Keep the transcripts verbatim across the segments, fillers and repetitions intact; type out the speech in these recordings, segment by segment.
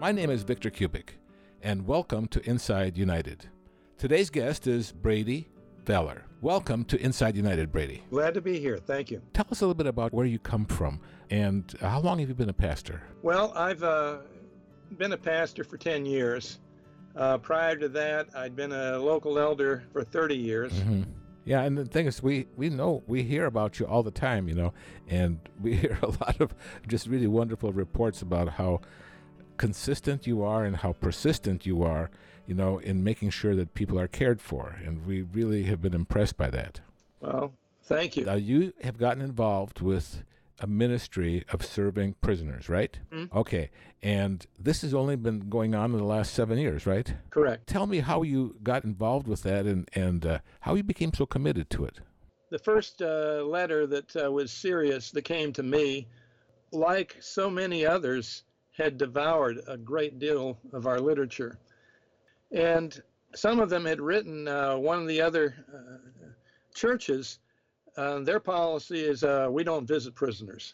My name is Victor Kubik, and welcome to Inside United. Today's guest is Brady Veller. Welcome to Inside United, Brady. Glad to be here. Thank you. Tell us a little bit about where you come from and how long have you been a pastor? Well, I've uh, been a pastor for ten years. Uh, prior to that, I'd been a local elder for thirty years. Mm-hmm. Yeah, and the thing is, we, we know, we hear about you all the time, you know, and we hear a lot of just really wonderful reports about how consistent you are and how persistent you are, you know, in making sure that people are cared for. And we really have been impressed by that. Well, thank you. Now, you have gotten involved with a ministry of serving prisoners, right? Mm-hmm. Okay. And this has only been going on in the last seven years, right? Correct. Tell me how you got involved with that and, and uh, how you became so committed to it. The first uh, letter that uh, was serious that came to me, like so many others, had devoured a great deal of our literature. And some of them had written, uh, one of the other uh, churches, uh, their policy is uh, we don't visit prisoners.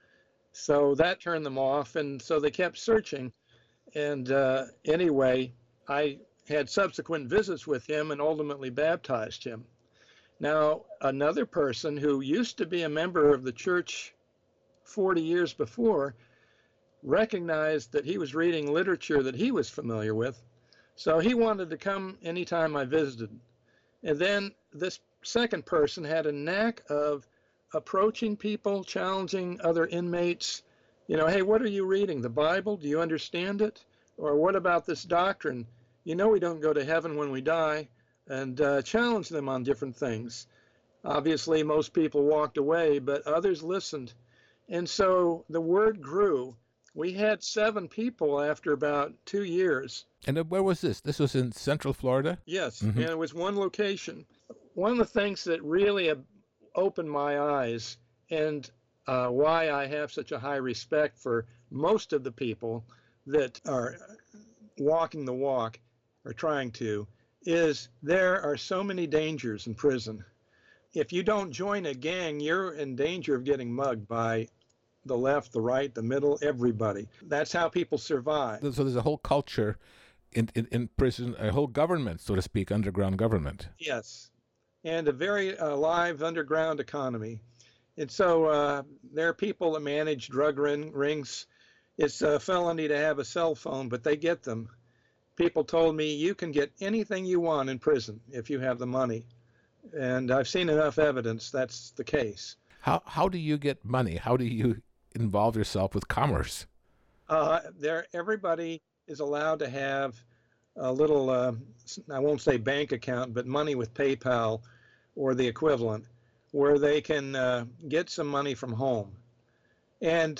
So that turned them off, and so they kept searching. And uh, anyway, I had subsequent visits with him and ultimately baptized him. Now, another person who used to be a member of the church forty years before recognized that he was reading literature that he was familiar with. So he wanted to come anytime I visited. And then this second person had a knack of approaching people, challenging other inmates. You know, hey, what are you reading? The Bible? Do you understand it? Or what about this doctrine? You know we don't go to heaven when we die. And uh, challenge them on different things. Obviously, most people walked away, but others listened. And so the word grew. We had seven people after about two years. And where was this? This was in Central Florida? Yes, Mm-hmm. and it was one location. One of the things that really opened my eyes and uh, why I have such a high respect for most of the people that are walking the walk or trying to is there are so many dangers in prison. If you don't join a gang, you're in danger of getting mugged by the left, the right, the middle, everybody. That's how people survive. So there's a whole culture in, in, in prison, a whole government, so to speak, underground government. Yes, and a very uh, live underground economy. And so uh, there are people that manage drug ring, rings. It's a felony to have a cell phone, but they get them. People told me you can get anything you want in prison if you have the money. And I've seen enough evidence that's the case. How how do you get money? How do you involve yourself with commerce? Uh, there, everybody is allowed to have a little, uh, I won't say bank account, but money with PayPal or the equivalent, where they can uh, get some money from home. And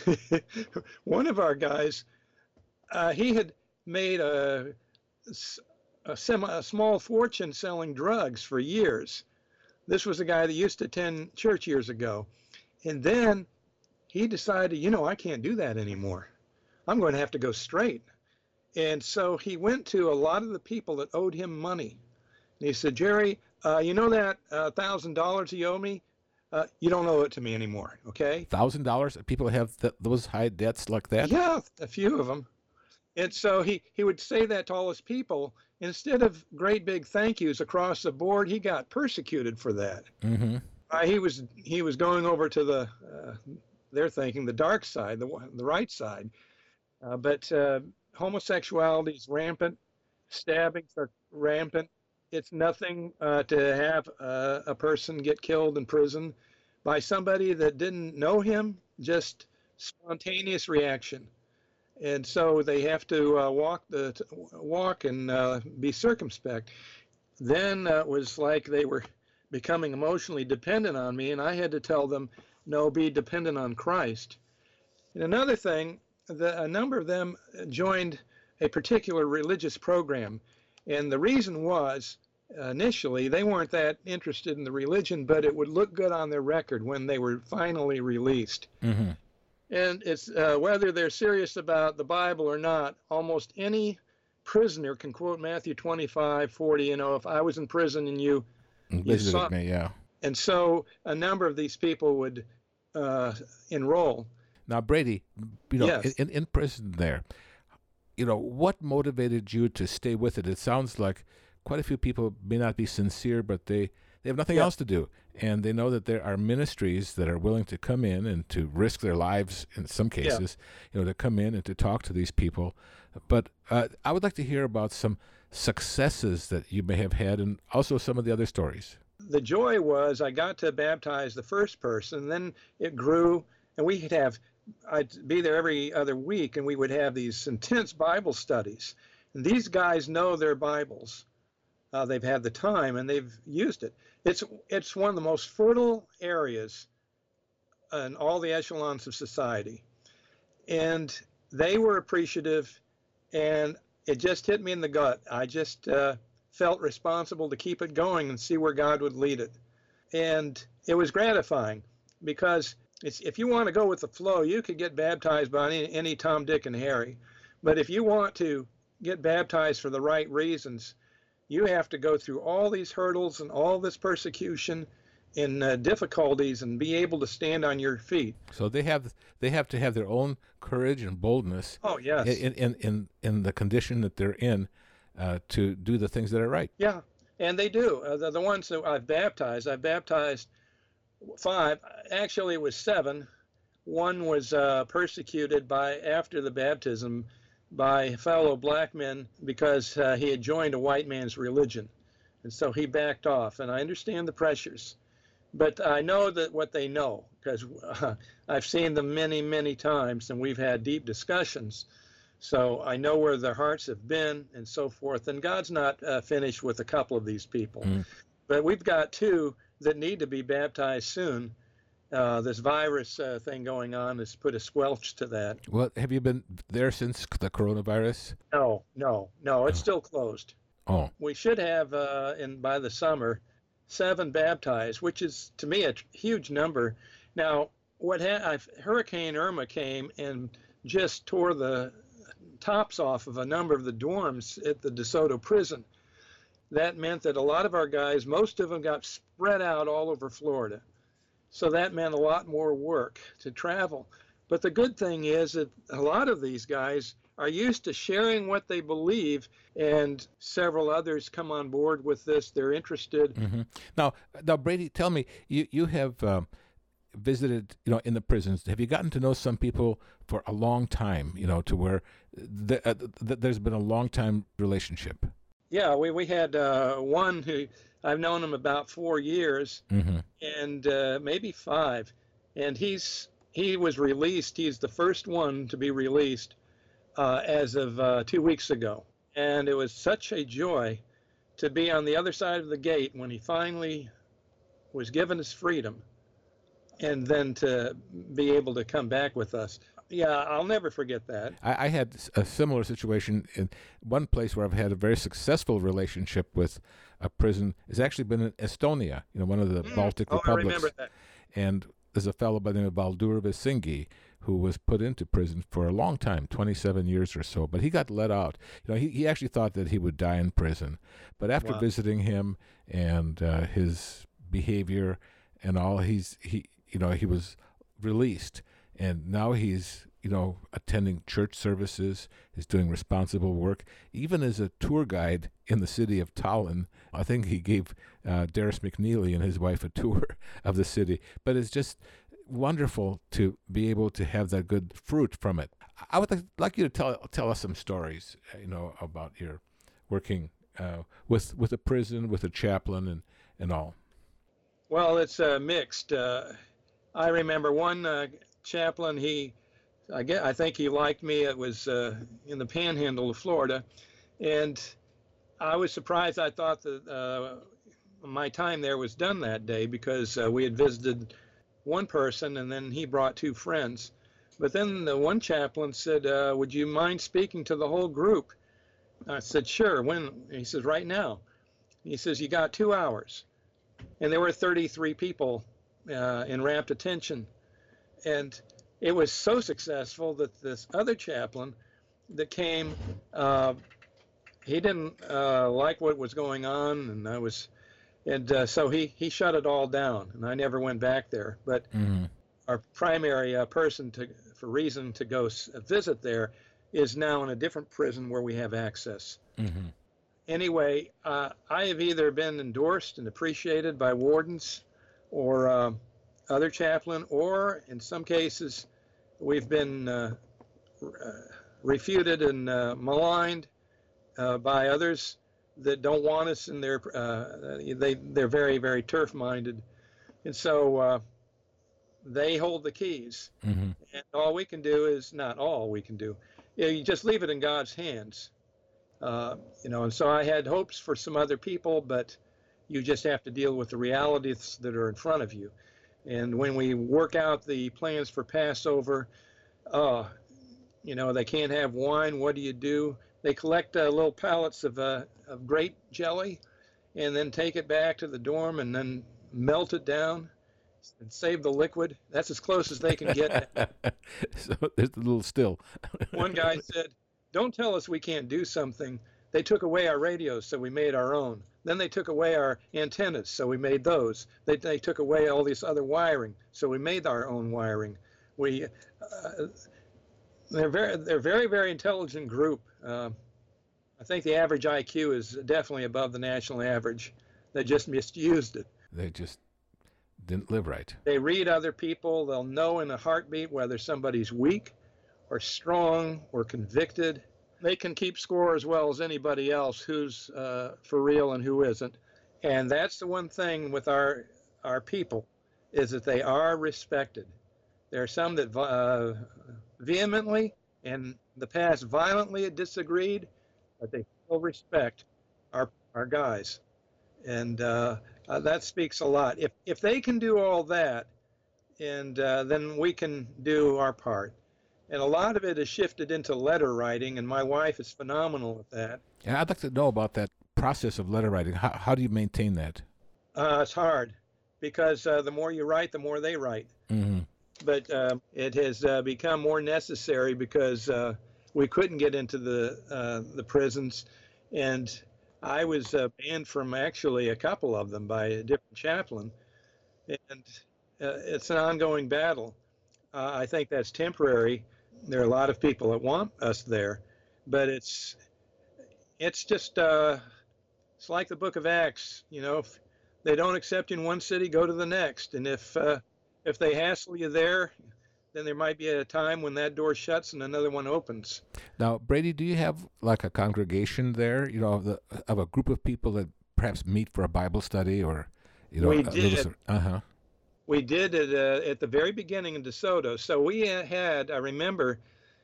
one of our guys, uh, he had made a, a, semi, a small fortune selling drugs for years. This was a guy that used to attend church years ago. And then he decided, you know, I can't do that anymore. I'm going to have to go straight. And so he went to a lot of the people that owed him money. And he said, Jerry, uh, you know that uh, one thousand dollars you owe me? Uh, you don't owe it to me anymore, okay? one thousand dollars? People have th- those high debts like that? Yeah, a few of them. And so he, he would say that to all his people. Instead of great big thank yous across the board, he got persecuted for that. Mm-hmm. Uh, he was he was going over to the, uh, they're thinking, the dark side, the, the right side. Uh, but uh, homosexuality is rampant. Stabbings are rampant. It's nothing uh, to have uh, a person get killed in prison by somebody that didn't know him, just spontaneous reaction. And so they have to uh, walk the walk and uh, be circumspect. Then uh, it was like they were becoming emotionally dependent on me, and I had to tell them, no, be dependent on Christ. And another thing, the, a number of them joined a particular religious program, and the reason was, uh, initially, they weren't that interested in the religion, but it would look good on their record when they were finally released. Mm-hmm. And it's uh, whether they're serious about the Bible or not, almost any prisoner can quote Matthew twenty-five, forty, you know, if I was in prison and you, you saw me, yeah. And so a number of these people would uh, enroll. Now, Brady, you know, Yes. in, in prison there, you know, what motivated you to stay with it? It sounds like quite a few people may not be sincere, but they, they have nothing Yeah. else to do. And they know that there are ministries that are willing to come in and to risk their lives in some cases, you know, to come in and to talk to these people. But uh, I would like to hear about some successes that you may have had and also some of the other stories. The joy was I got to baptize the first person, then it grew, and we could have, I'd be there every other week, and we would have these intense Bible studies. And these guys know their Bibles. Uh, they've had the time, and they've used it. It's, it's one of the most fertile areas in all the echelons of society. And they were appreciative, and it just hit me in the gut. I just uh, felt responsible to keep it going and see where God would lead it. And it was gratifying because it's, if you want to go with the flow, you could get baptized by any, any Tom, Dick, and Harry. But if you want to get baptized for the right reasons, you have to go through all these hurdles and all this persecution and uh, difficulties and be able to stand on your feet. So they have they have to have their own courage and boldness. Oh, yes. in in in, in the condition that they're in uh, to do the things that are right. Yeah, and they do. Uh, the, the ones that I've baptized, I've baptized five. Actually, it was seven. One was uh, persecuted by after the baptism by fellow black men because uh, he had joined a white man's religion, and so he backed off. And I understand the pressures, but I know that what they know because uh, I've seen them many, many times, and we've had deep discussions. So I know where their hearts have been and so forth. And God's not uh, finished with a couple of these people. Mm. But we've got two that need to be baptized soon. Uh, this virus uh, thing going on has put a squelch to that. Well, have you been there since the coronavirus? No, no, no. It's oh. still closed. Oh. We should have, uh, in by the summer, seven baptized, which is, to me, a huge number. Now, what ha- Hurricane Irma came and just tore the tops off of a number of the dorms at the DeSoto prison. That meant that a lot of our guys, most of them got spread out all over Florida. So that meant a lot more work to travel. But the good thing is that a lot of these guys are used to sharing what they believe, and several others come on board with this. They're interested. Mm-hmm. Now, now, Brady, tell me, you, you have um, visited, you know, in the prisons. Have you gotten to know some people for a long time, you know, to where the, uh, th- there's been a long time relationship? Yeah, we, we had uh, one who I've known him about four years mm-hmm. and uh, maybe five. And he's he was released. He's the first one to be released uh, as of uh, two weeks ago. And it was such a joy to be on the other side of the gate when he finally was given his freedom and then to be able to come back with us. Yeah, I'll never forget that. I, I had a similar situation in one place where I've had a very successful relationship with a prison. It's actually been in Estonia, you know, one of the mm. Baltic oh, republics. I remember that. And there's a fellow by the name of Baldur Visingi who was put into prison for a long time, twenty-seven years or so, but he got let out. You know, he, he actually thought that he would die in prison. But after wow. visiting him and uh, his behavior and all, he's he you know, he was released. And now he's, you know, attending church services, is doing responsible work, even as a tour guide in the city of Tallinn. I think he gave uh, Darius McNeely and his wife a tour of the city. But it's just wonderful to be able to have that good fruit from it. I would like, like you to tell tell us some stories, you know, about your working uh, with with a prison, with a chaplain, and, and all. Well, it's uh, mixed. Uh, I remember one uh, chaplain, he, I, get, I think he liked me. It was uh, in the panhandle of Florida. And I was surprised. I thought that uh, my time there was done that day because uh, we had visited one person and then he brought two friends. But then the one chaplain said, uh, would you mind speaking to the whole group? I said, sure. When? He says, right now. He says, you got two hours. And there were thirty-three people uh, in rapt attention. And it was so successful that this other chaplain that came, uh, he didn't uh, like what was going on, and I was, and uh, so he, he shut it all down, and I never went back there. But mm-hmm. our primary uh, person to, for reason to go s- visit there is now in a different prison where we have access. Mm-hmm. Anyway, uh, I have either been endorsed and appreciated by wardens or uh, other chaplain, or in some cases, we've been uh, uh, refuted and uh, maligned uh, by others that don't want us in their, uh, they, they're very, very turf-minded. And so uh, they hold the keys. Mm-hmm. And all we can do is, not all we can do, you just leave it in God's hands. Uh, you know, and so I had hopes for some other people, but you just have to deal with the realities that are in front of you. And when we work out the plans for Passover, uh, you know, they can't have wine. What do you do? They collect uh, little pallets of, uh, of grape jelly and then take it back to the dorm and then melt it down and save the liquid. That's as close as they can get. So there's a little still. One guy said, don't tell us we can't do something. They took away our radios, so we made our own. Then they took away our antennas, so we made those. They, they took away all this other wiring, so we made our own wiring. We, uh, they're very, they're very, very intelligent group. Uh, I think the average I Q is definitely above the national average. They just misused it. They just didn't live right. They read other people. They'll know in a heartbeat whether somebody's weak or strong or convicted. They can keep score as well as anybody else who's uh, for real and who isn't. And that's the one thing with our our people, is that they are respected. There are some that uh, vehemently and in the past violently disagreed, but they still respect our our guys. And uh, uh, that speaks a lot. If if they can do all that, and uh, then we can do our part. And a lot of it is shifted into letter writing, and my wife is phenomenal at that. And I'd like to know about that process of letter writing. How, how do you maintain that? Uh, it's hard, because uh, the more you write, the more they write. Mm-hmm. But uh, it has uh, become more necessary because uh, we couldn't get into the uh, the prisons, and I was uh, banned from actually a couple of them by a different chaplain, and uh, it's an ongoing battle. Uh, I think that's temporary. There are a lot of people that want us there, but it's it's just uh, it's like the Book of Acts. You know, if they don't accept you in one city, go to the next. And if uh, if they hassle you there, then there might be a time when that door shuts and another one opens. Now, Brady, do you have like a congregation there? You know, of, the, of a group of people that perhaps meet for a Bible study, or you know, we a did. Little, uh-huh. We did it uh, at the very beginning in DeSoto. So we had, I remember,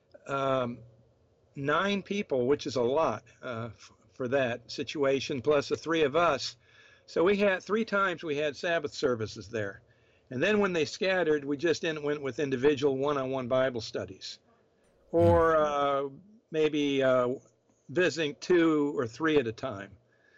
um, nine people, which is a lot uh, f- for that situation, plus the three of us. So we had three times we had Sabbath services there. And then when they scattered, we just in, went with individual one-on-one Bible studies, or uh, maybe uh, visiting two or three at a time.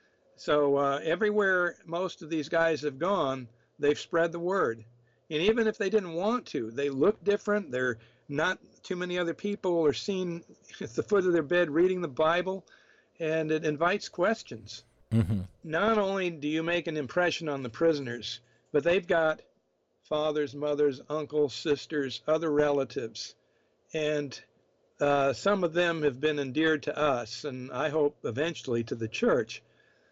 So uh, everywhere most of these guys have gone, they've spread the word. And even if they didn't want to, they look different. They're not too many other people are seen at the foot of their bed reading the Bible, and it invites questions. Mm-hmm. Not only do you make an impression on the prisoners, but they've got fathers, mothers, uncles, sisters, other relatives. And uh, some of them have been endeared to us, and I hope eventually to the church.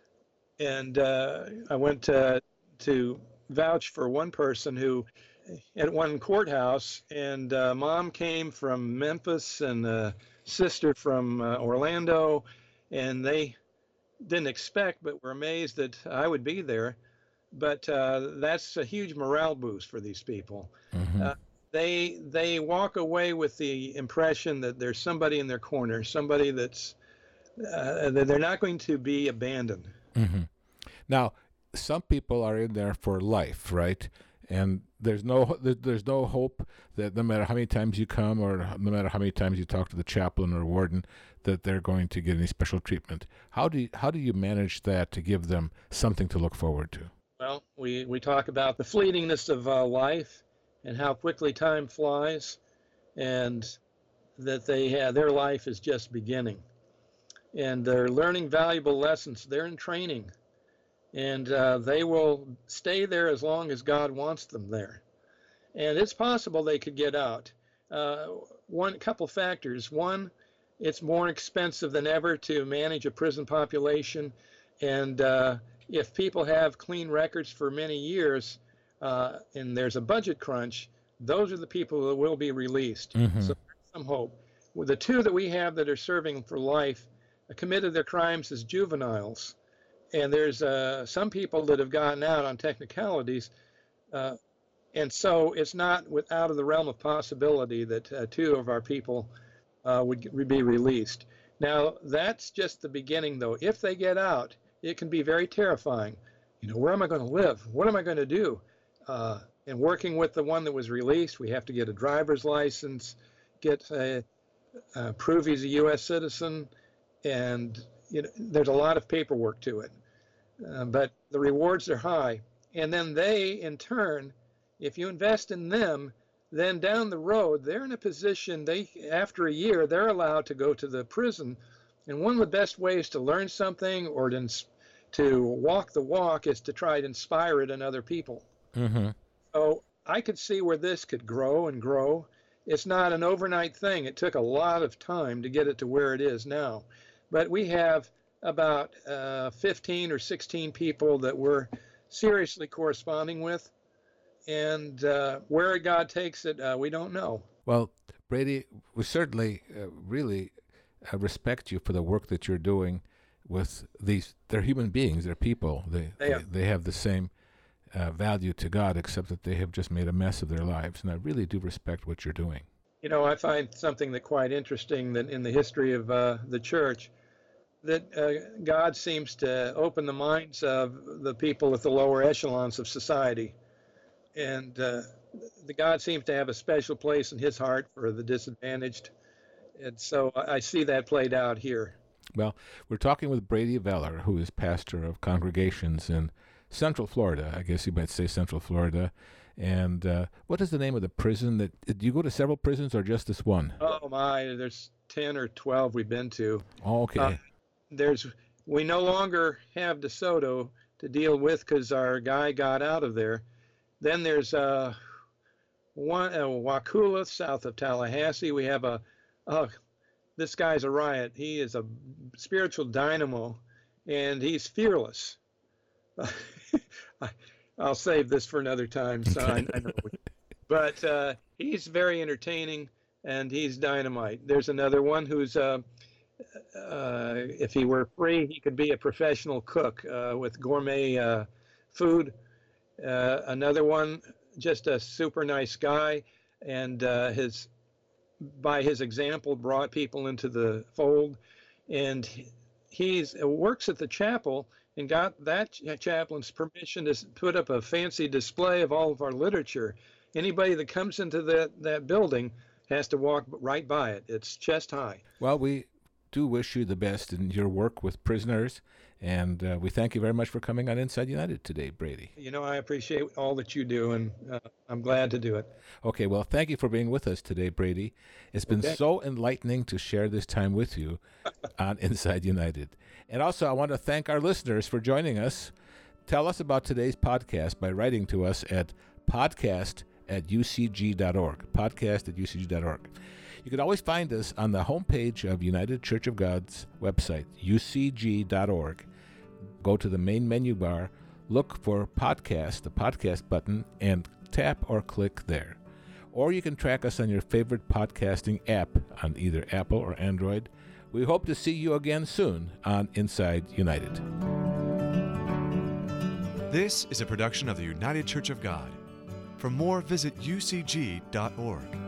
And uh, I went to, to vouch for one person who, at one courthouse, and uh, mom came from Memphis and a sister from uh, Orlando, and they didn't expect but were amazed that I would be there. But uh, that's a huge morale boost for these people. Mm-hmm. Uh, they they walk away with the impression that there's somebody in their corner, somebody that's uh, that they're not going to be abandoned. Mm-hmm. Now, some people are in there for life, right? And there's no there's no hope that no matter how many times you come or no matter how many times you talk to the chaplain or warden, that they're going to get any special treatment. How do you, how do you manage that to give them something to look forward to? Well, we, we talk about the fleetingness of uh, life and how quickly time flies, and that they have, their life is just beginning. And they're learning valuable lessons. They're in training. And uh, they will stay there as long as God wants them there. And it's possible they could get out. Uh, one couple factors. One, it's more expensive than ever to manage a prison population. And uh, if people have clean records for many years uh, and there's a budget crunch, those are the people that will be released. Mm-hmm. So there's some hope. Well, the two that we have that are serving for life committed their crimes as juveniles. And there's uh, some people that have gotten out on technicalities. Uh, and so it's not with, out of the realm of possibility that uh, two of our people uh, would be released. Now, that's just the beginning, though. If they get out, it can be very terrifying. You know, where am I going to live? What am I going to do? Uh, and working with the one that was released, we have to get a driver's license, get a, uh, prove he's a U S citizen, and you know, there's a lot of paperwork to it. Uh, but the rewards are high. And then they, in turn, if you invest in them, then down the road, they're in a position, they after a year, they're allowed to go to the prison. And one of the best ways to learn something or to, to walk the walk is to try to inspire it in other people. Mm-hmm. So I could see where this could grow and grow. It's not an overnight thing. It took a lot of time to get it to where it is now. But we have about uh, fifteen or sixteen people that we're seriously corresponding with. And uh, where God takes it, uh, we don't know. Well, Brady, we certainly uh, really uh, respect you for the work that you're doing with these. They're human beings. They're people. They they, they, they have the same uh, value to God, except that they have just made a mess of their lives. And I really do respect what you're doing. You know, I find something that quite interesting that in the history of uh, the church, that uh, God seems to open the minds of the people at the lower echelons of society. And uh, the God seems to have a special place in his heart for the disadvantaged. And so I see that played out here. Well, we're talking with Brady Veller, who is pastor of congregations in Central Florida. I guess you might say Central Florida. And uh, what is the name of the prison? That do you go to several prisons or just this one? Oh, my, there's ten or twelve we've been to. Oh, okay. Uh, there's we no longer have DeSoto to deal with because our guy got out of there. Then there's uh, one, uh, Wakulla, south of Tallahassee. We have a, uh, this guy's a riot. He is a spiritual dynamo, and he's fearless. I'll save this for another time. So I, I know. But uh, he's very entertaining, and he's dynamite. There's another one who's, uh, uh, if he were free, he could be a professional cook uh, with gourmet uh, food. Uh, another one, just a super nice guy, and uh, his by his example brought people into the fold. And he's works at the chapel and got that chaplain's permission to put up a fancy display of all of our literature. Anybody that comes into that, that building has to walk right by it. It's chest high. Well, we do wish you the best in your work with prisoners. And uh, we thank you very much for coming on Inside United today, Brady. You know, I appreciate all that you do, and uh, I'm glad to do it. Okay, well, thank you for being with us today, Brady. It's been okay. so enlightening to share this time with you on Inside United. And also, I want to thank our listeners for joining us. Tell us about today's podcast by writing to us at podcast at u c g dot org, podcast at u c g dot org. You can always find us on the homepage of United Church of God's website, u c g dot org. Go to the main menu bar, look for podcast, the podcast button, and tap or click there. Or you can track us on your favorite podcasting app on either Apple or Android. We hope to see you again soon on Inside United. This is a production of the United Church of God. For more, visit u c g dot org.